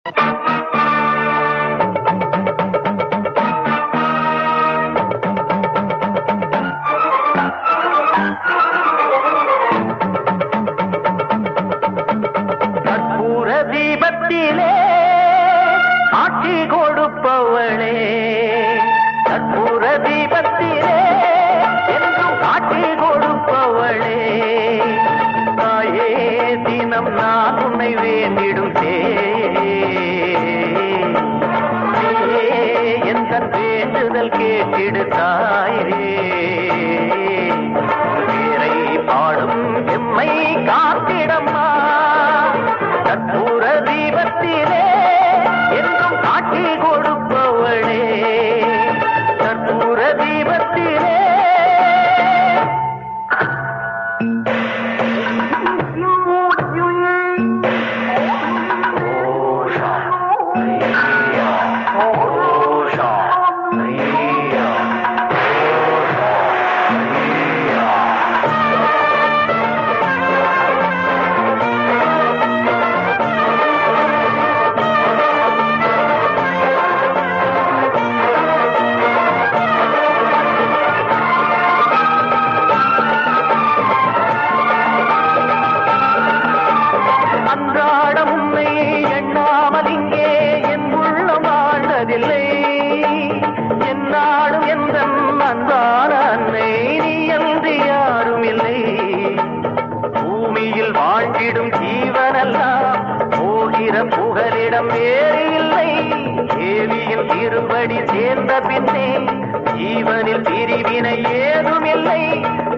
தீபத்திலே ஆட்சி கொடுப்பவளே, கற்பூர தீபத்திலே என்றும் ஆட்சி கொடுப்பவளே, தாயே தினம் நான் உன்னை வேண்டிடும் எந்த வேண்டுதல் கேட்டிடு தாயே, பேரை பாடும் எம்மை காத்திடம்மா, கற்பூர தீபத்திலே என்றும் காட்சி கொடுப்பவளே, கற்பூர தீபத்திலே. என்னாலும் எந்த அன்பான அன்னை நீ என்று யாரும் இல்லை, பூமியில் வாழ்ந்திடும் ஜீவனெல்லாம் போகிற புகலிடம் வேறு இல்லை, தேவியின் திருப்படி சேர்ந்த பின்னே ஜீவனில் பிரிவினை ஏதும் இல்லை,